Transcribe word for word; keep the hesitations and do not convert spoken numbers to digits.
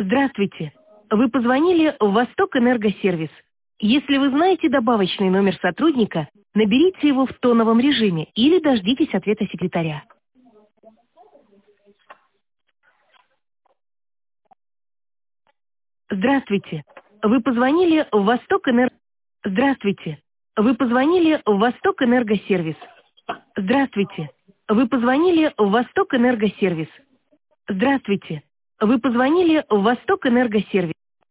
Здравствуйте. Вы позвонили в Восток Энергосервис. Если вы знаете добавочный номер сотрудника, наберите его в тоновом режиме или дождитесь ответа секретаря. Здравствуйте. Вы позвонили в Восток Энер... Здравствуйте. Вы позвонили в Восток Энергосервис. Здравствуйте. Вы позвонили в Восток Энергосервис. Здравствуйте. Вы позвонили в Восток Энергосервис.